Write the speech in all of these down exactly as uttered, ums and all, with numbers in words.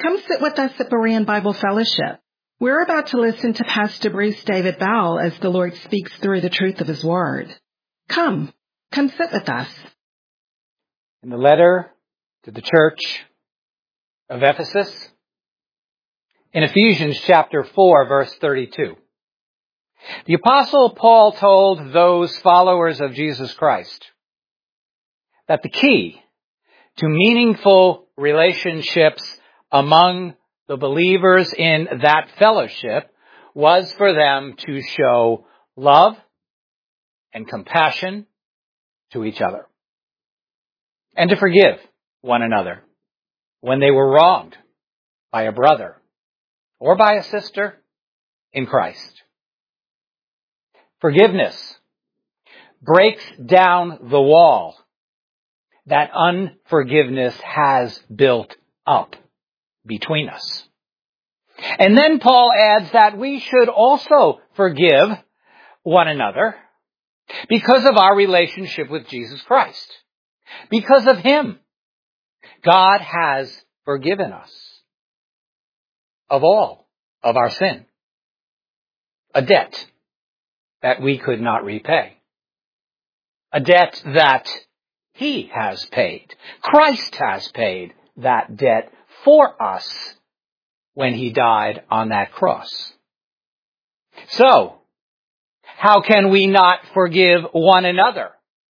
Come sit with us at Berean Bible Fellowship. We're about to listen to Pastor Bruce David Bowell as the Lord speaks through the truth of His Word. Come, come sit with us. In the letter to the church of Ephesus, in Ephesians chapter four, verse thirty-two, the Apostle Paul told those followers of Jesus Christ that the key to meaningful relationships among the believers in that fellowship was for them to show love and compassion to each other, and to forgive one another when they were wronged by a brother or by a sister in Christ. Forgiveness breaks down the wall that unforgiveness has built up between us. And then Paul adds that we should also forgive one another because of our relationship with Jesus Christ. Because of Him, God has forgiven us of all of our sin, a debt that we could not repay, a debt that He has paid. Christ has paid that debt for us when He died on that cross. So, how can we not forgive one another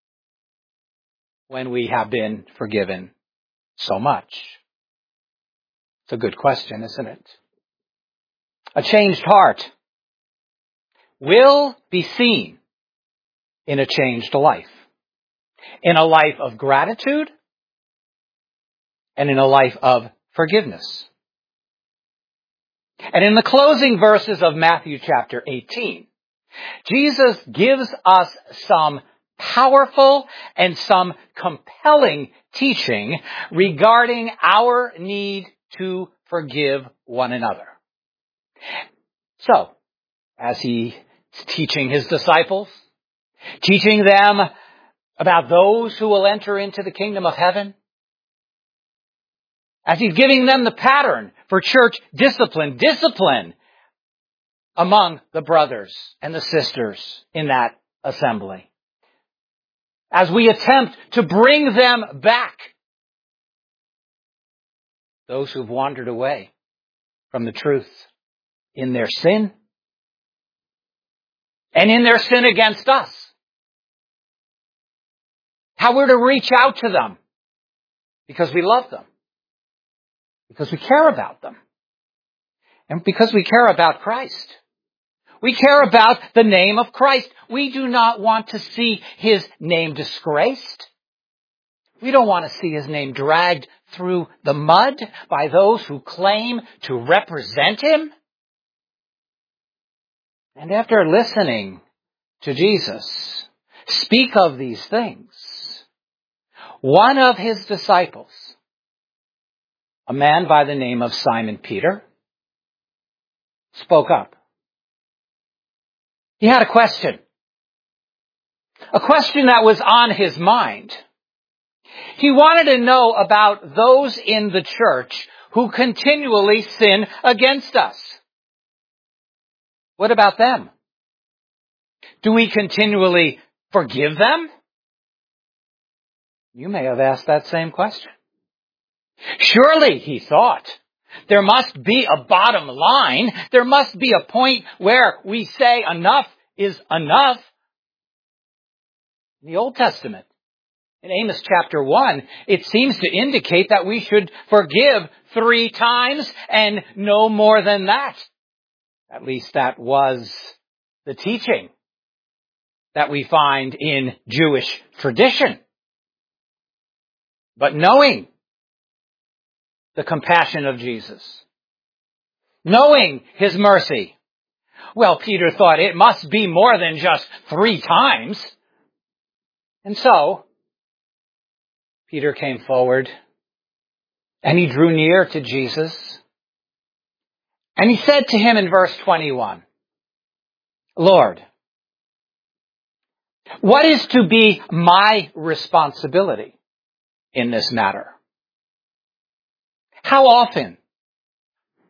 when we have been forgiven so much? It's a good question, isn't it? A changed heart will be seen in a changed life, in a life of gratitude and in a life of forgiveness. And in the closing verses of Matthew chapter eighteen, Jesus gives us some powerful and some compelling teaching regarding our need to forgive one another. So, as He's teaching His disciples, teaching them about those who will enter into the kingdom of heaven, as He's giving them the pattern for church discipline, discipline among the brothers and the sisters in that assembly, as we attempt to bring them back, those who've wandered away from the truth in their sin and in their sin against us, how we're to reach out to them because we love them, because we care about them, and because we care about Christ. We care about the name of Christ. We do not want to see His name disgraced. We don't want to see His name dragged through the mud by those who claim to represent Him. And after listening to Jesus speak of these things, one of His disciples, a man by the name of Simon Peter, spoke up. He had a question. A question that was on his mind. He wanted to know about those in the church who continually sin against us. What about them? Do we continually forgive them? You may have asked that same question. Surely, he thought, there must be a bottom line. There must be a point where we say enough is enough. In the Old Testament, in Amos chapter one, it seems to indicate that we should forgive three times and no more than that. At least that was the teaching that we find in Jewish tradition. But knowing the compassion of Jesus, knowing His mercy, well, Peter thought it must be more than just three times. And so, Peter came forward and he drew near to Jesus. And he said to Him in verse twenty-one, Lord, what is to be my responsibility in this matter? How often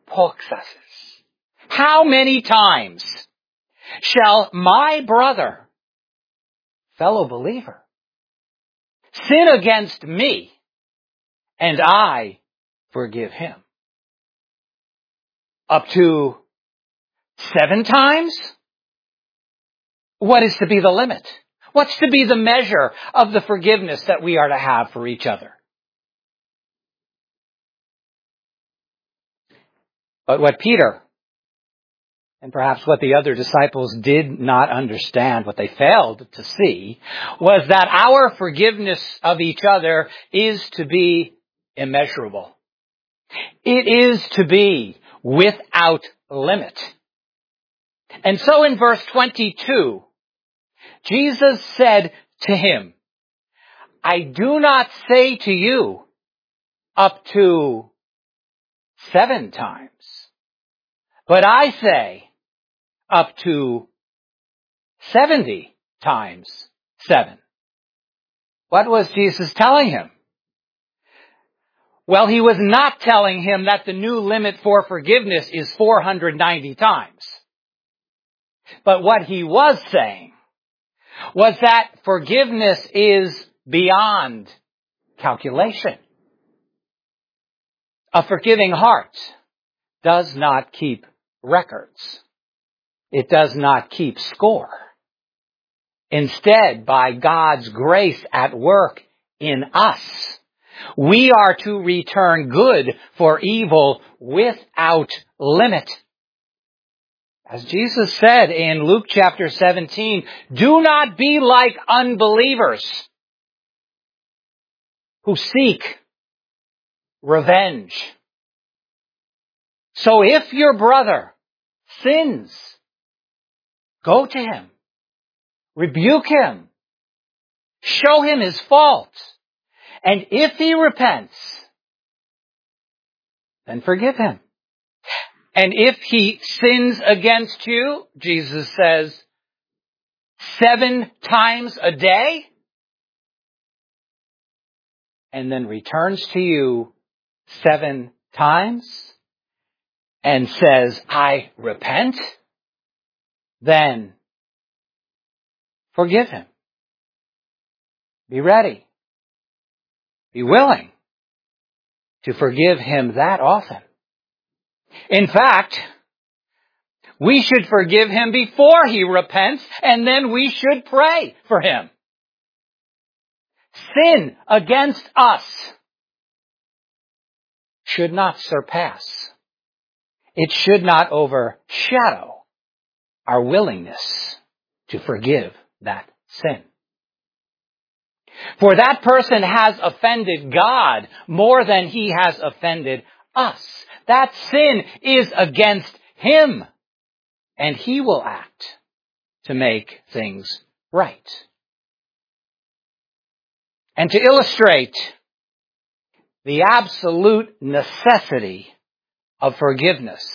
poxasis. How many times shall my brother, fellow believer, sin against me and I forgive him? Up to seven times? What is to be the limit? What's to be the measure of the forgiveness that we are to have for each other? But what Peter, and perhaps what the other disciples did not understand, what they failed to see, was that our forgiveness of each other is to be immeasurable. It is to be without limit. And so in verse twenty-two, Jesus said to him, I do not say to you up to seven times, but I say up to seventy times seven. What was Jesus telling him? Well, he was not telling him that the new limit for forgiveness is four hundred ninety times. But what he was saying was that forgiveness is beyond calculation. A forgiving heart does not keep records. It does not keep score. Instead, by God's grace at work in us, we are to return good for evil without limit. As Jesus said in Luke chapter seventeen, do not be like unbelievers who seek revenge. So if your brother sins, go to him, rebuke him, show him his fault, and if he repents, then forgive him. And if he sins against you, Jesus says, seven times a day, and then returns to you seven times, and says, I repent, then forgive him. Be ready. Be willing to forgive him that often. In fact, we should forgive him before he repents, and then we should pray for him. Sin against us should not surpass. It should not overshadow our willingness to forgive that sin. For that person has offended God more than he has offended us. That sin is against him, and he will act to make things right. And to illustrate the absolute necessity of forgiveness,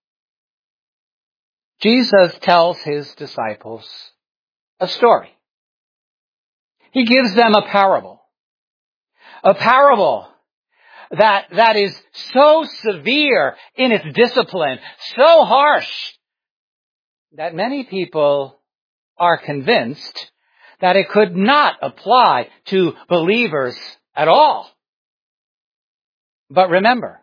Jesus tells his disciples a story. He gives them a parable. A parable that, that is so severe in its discipline, so harsh, that many people are convinced that it could not apply to believers at all. But remember,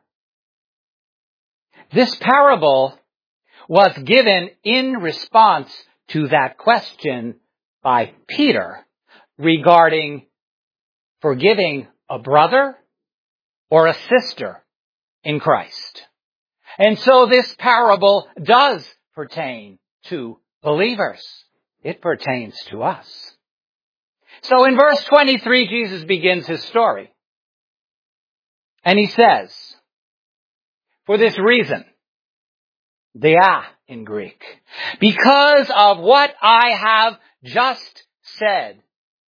this parable was given in response to that question by Peter regarding forgiving a brother or a sister in Christ. And so this parable does pertain to believers. It pertains to us. So in verse twenty-three, Jesus begins his story. And he says, for this reason, dia in Greek, because of what I have just said,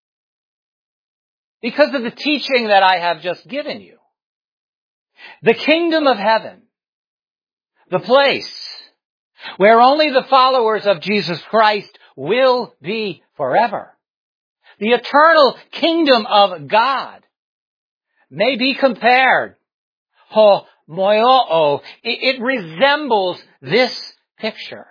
because of the teaching that I have just given you, the kingdom of heaven, the place where only the followers of Jesus Christ will be forever, the eternal kingdom of God, may be compared, ho moioo, it, it resembles this picture.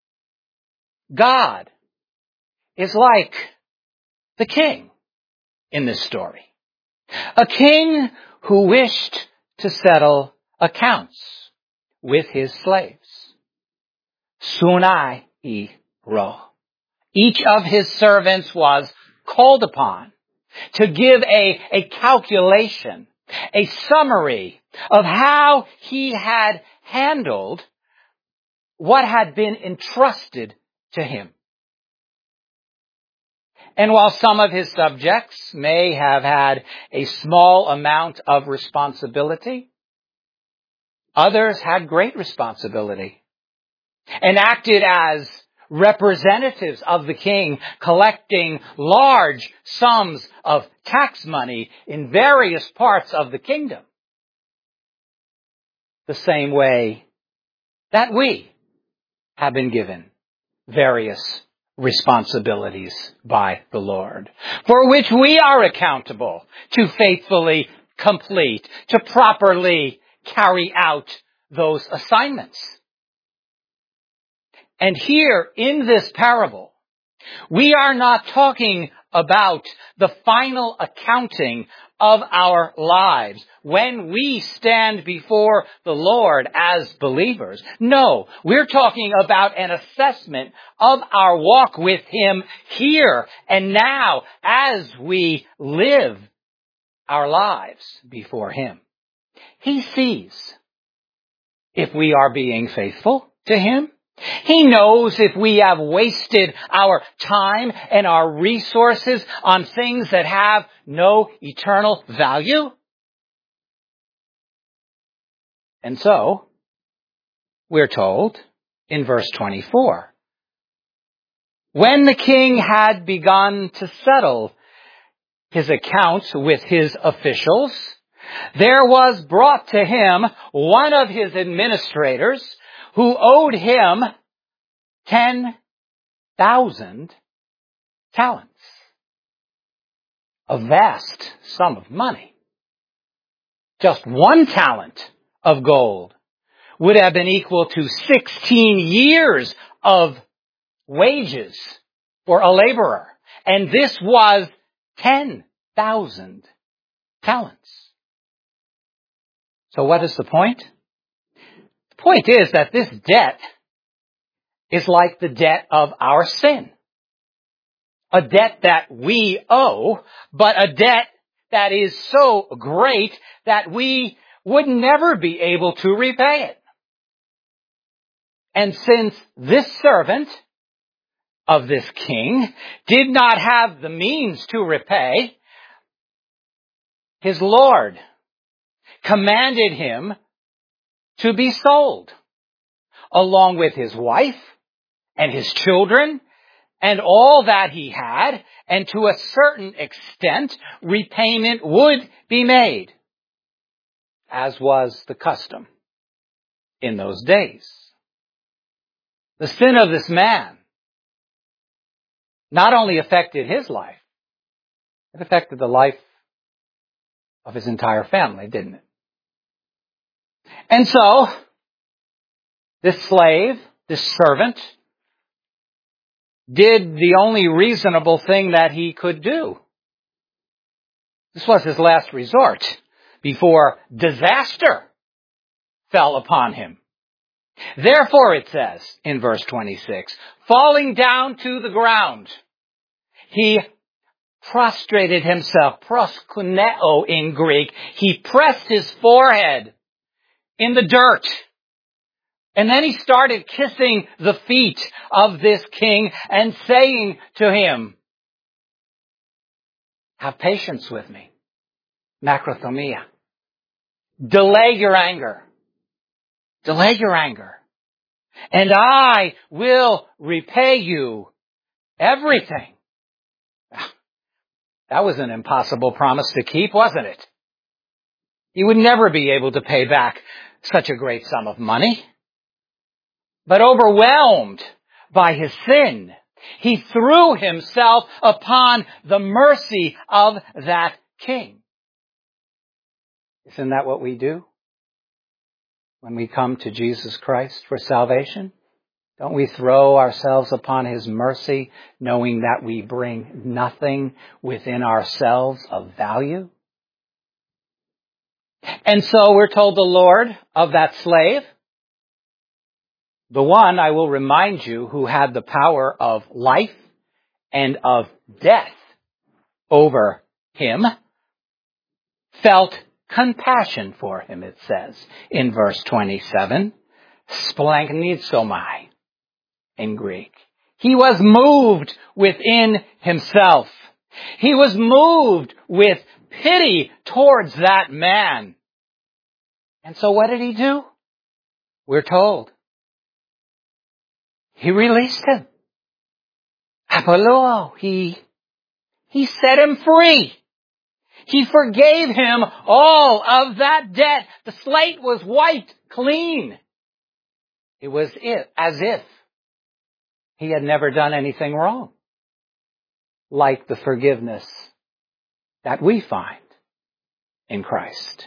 God is like the king in this story. A king who wished to settle accounts with his slaves. Sunai ro. Each of his servants was called upon to give a, a calculation, a summary of how he had handled what had been entrusted to him. And while some of his subjects may have had a small amount of responsibility, others had great responsibility and acted as representatives of the king, collecting large sums of tax money in various parts of the kingdom. The same way that we have been given various responsibilities by the Lord, for which we are accountable to faithfully complete, to properly carry out those assignments. And here in this parable, we are not talking about the final accounting of our lives when we stand before the Lord as believers. No, we're talking about an assessment of our walk with Him here and now as we live our lives before Him. He sees if we are being faithful to Him. He knows if we have wasted our time and our resources on things that have no eternal value. And so, we're told in verse twenty-four, when the king had begun to settle his accounts with his officials, there was brought to him one of his administrators who owed him ten thousand talents. A vast sum of money. Just one talent of gold would have been equal to sixteen years of wages for a laborer. And this was ten thousand talents. So what is the point? The point is that this debt is like the debt of our sin. A debt that we owe, but a debt that is so great that we would never be able to repay it. And since this servant of this king did not have the means to repay, his Lord commanded him to be sold, along with his wife and his children and all that he had, and to a certain extent, repayment would be made, as was the custom in those days. The sin of this man not only affected his life, it affected the life of his entire family, didn't it? And so, this slave, this servant, did the only reasonable thing that he could do. This was his last resort before disaster fell upon him. Therefore, it says in verse twenty-six, falling down to the ground, he prostrated himself, proskuneo in Greek. He pressed his forehead in the dirt. And then he started kissing the feet of this king and saying to him, have patience with me. Macrothumia. Delay your anger. Delay your anger. And I will repay you everything. That was an impossible promise to keep, wasn't it? He would never be able to pay back such a great sum of money. But overwhelmed by his sin, he threw himself upon the mercy of that king. Isn't that what we do? when we come to Jesus Christ for salvation? Don't we throw ourselves upon His mercy, knowing that we bring nothing within ourselves of value? And so we're told the Lord of that slave, the one, I will remind you, who had the power of life and of death over him, felt compassion for him, it says in verse twenty-seven, splanchnizomai in Greek. He was moved within himself. He was moved with pity towards that man. And so what did he do? We're told he released him. Apollo, he, he set him free. He forgave him all of that debt. The slate was wiped clean. It was it, as if he had never done anything wrong. Like the forgiveness that we find in Christ.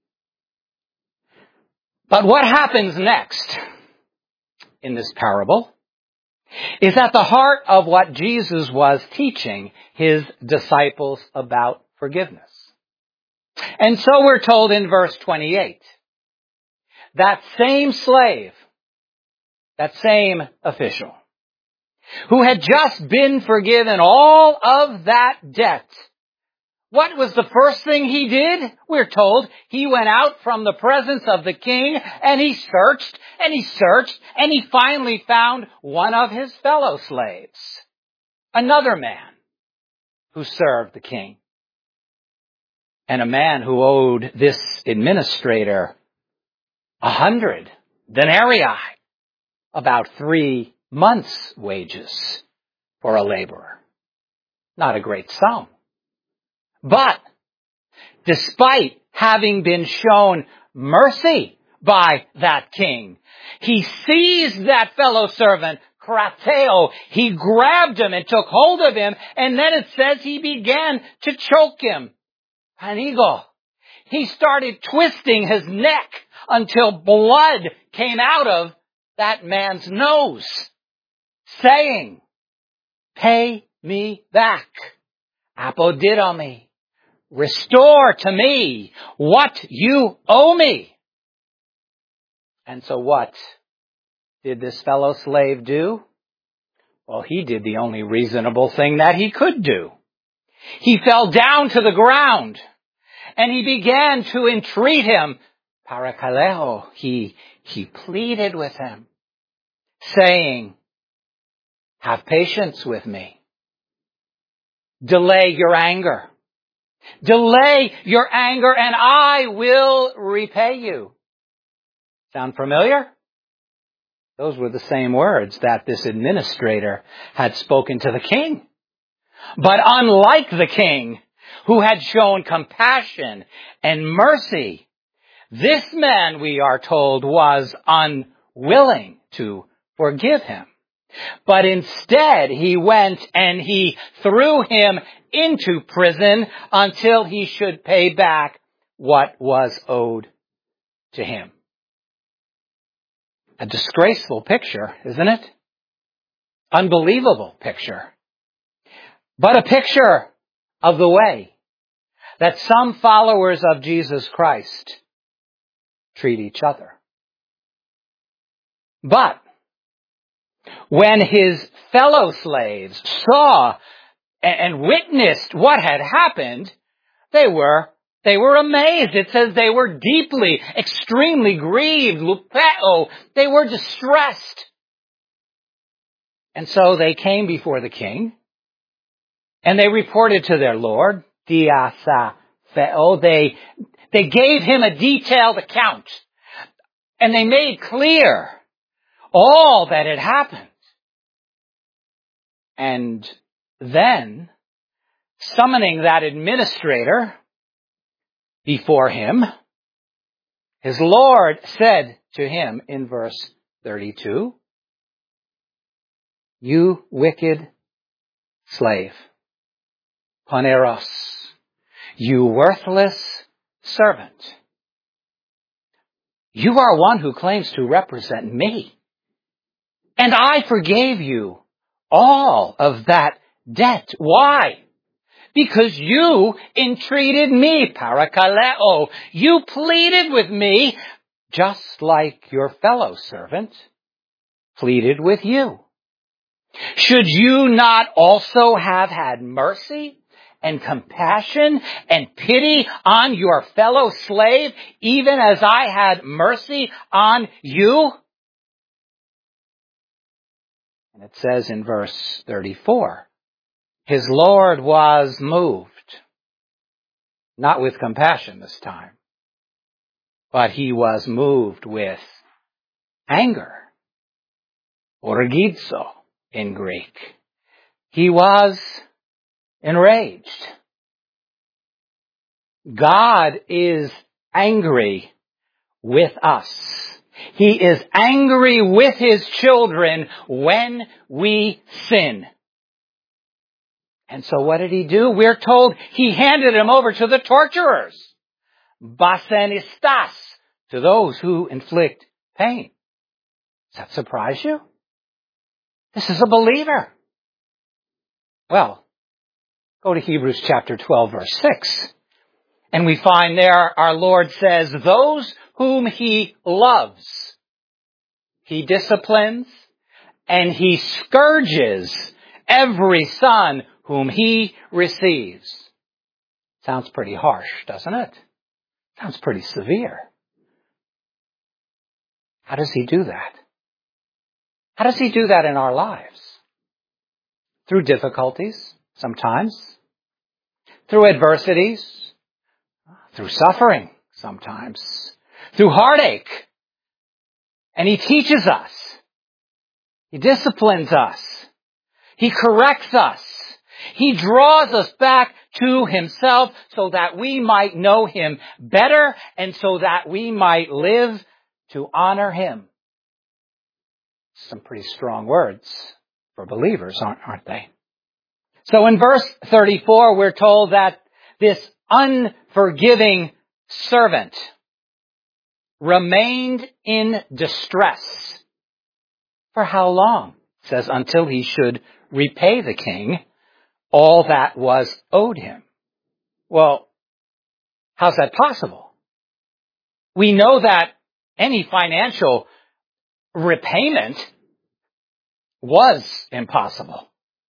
But what happens next in this parable is at the heart of what Jesus was teaching his disciples about forgiveness. And so we're told in verse twenty-eight, that same slave, that same official, who had just been forgiven all of that debt, what was the first thing he did? We're told he went out from the presence of the king and he searched and he searched and he finally found one of his fellow slaves, another man who served the king, and a man who owed this administrator a hundred denarii, about three months' wages for a laborer. Not a great sum. But despite having been shown mercy by that king, he seized that fellow servant, krateo. He grabbed him and took hold of him, and then it says he began to choke him. Panigo. He started twisting his neck until blood came out of that man's nose, saying, "Pay me back. Apodidomi. Restore to me what you owe me." And so what did this fellow slave do? Well, he did the only reasonable thing that he could do. He fell down to the ground and he began to entreat him. Parakaleo, he, he pleaded with him, saying, "Have patience with me. Delay your anger. Delay your anger and I will repay you." Sound familiar? Those were the same words that this administrator had spoken to the king. But unlike the king, who had shown compassion and mercy, this man, we are told, was unwilling to forgive him. But instead, he went and he threw him into prison until he should pay back what was owed to him. A disgraceful picture, isn't it? Unbelievable picture. But a picture of the way that some followers of Jesus Christ treat each other. But when his fellow slaves saw and witnessed what had happened, they were, they were amazed. It says they were deeply, extremely grieved. Lupeo. They were distressed. And so they came before the king and they reported to their Lord, Diasa Feo. They, they gave him a detailed account and they made clear all that had happened. And then, summoning that administrator before him, his Lord said to him in verse thirty-two, "You wicked slave, paneros, you worthless servant. You are one who claims to represent me. And I forgave you all of that debt. Why? Because you entreated me, parakaleo. You pleaded with me, just like your fellow servant pleaded with you. Should you not also have had mercy and compassion and pity on your fellow slave, even as I had mercy on you? And it says in verse thirty-four, his Lord was moved, not with compassion this time, but he was moved with anger, orgizo in Greek. He was enraged. God is angry with us. He is angry with his children when we sin. And so what did he do? We're told he handed him over to the torturers. Basenistas, to those who inflict pain. Does that surprise you? This is a believer. Well, go to Hebrews chapter twelve, verse six. And we find there our Lord says, those whom he loves, he disciplines and he scourges every son whom he receives. Sounds pretty harsh, doesn't it? Sounds pretty severe. How does he do that? How does he do that in our lives? Through difficulties, sometimes. Through adversities. Through suffering, sometimes. Through heartache. And he teaches us. He disciplines us. He corrects us. He draws us back to himself so that we might know him better and so that we might live to honor him. Some pretty strong words for believers, aren't, aren't they? So in verse thirty-four, we're told that this unforgiving servant remained in distress. For how long? It says, until he should repay the king all that was owed him. Well, how's that possible? We know that any financial repayment was impossible.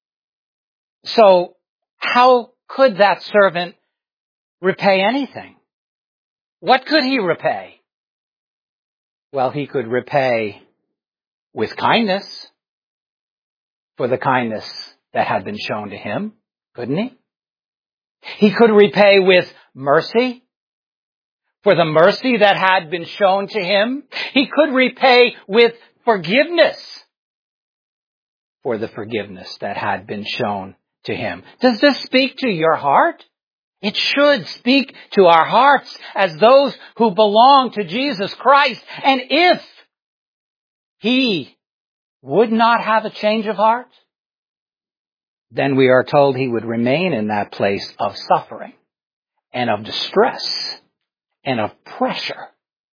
So how could that servant repay anything? What could he repay? Well, he could repay with kindness for the kindness that had been shown to him, couldn't he? He could repay with mercy for the mercy that had been shown to him. He could repay with forgiveness for the forgiveness that had been shown to him. Does this speak to your heart? It should speak to our hearts as those who belong to Jesus Christ. And if he would not have a change of heart, then we are told he would remain in that place of suffering and of distress and of pressure.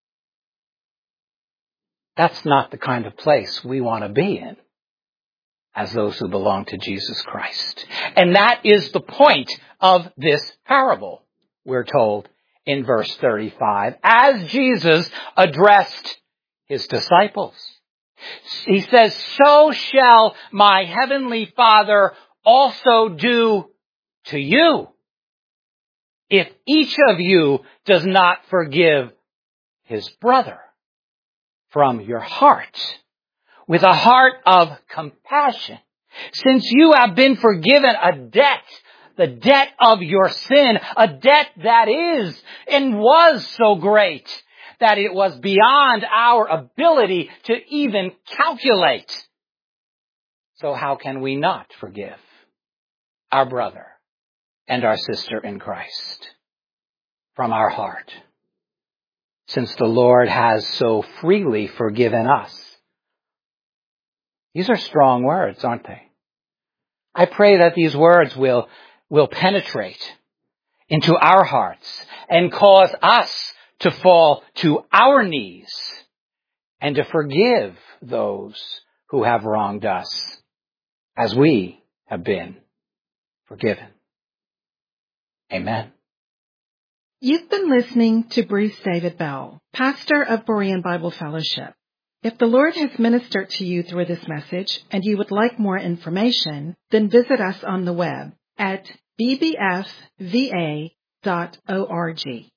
That's not the kind of place we want to be in as those who belong to Jesus Christ. And that is the point of this parable, we're told in verse thirty-five, as Jesus addressed his disciples. He says, so shall my heavenly Father also do to you if each of you does not forgive his brother from your heart with a heart of compassion. Since you have been forgiven a debt, the debt of your sin, a debt that is and was so great that it was beyond our ability to even calculate. So how can we not forgive our brother and our sister in Christ from our heart, since the Lord has so freely forgiven us? These are strong words, aren't they? I pray that these words will, will penetrate into our hearts and cause us to fall to our knees and to forgive those who have wronged us as we have been forgiven. Amen. You've been listening to Bruce David Bell, pastor of Berean Bible Fellowship. If the Lord has ministered to you through this message and you would like more information, then visit us on the web at b b f v a dot org.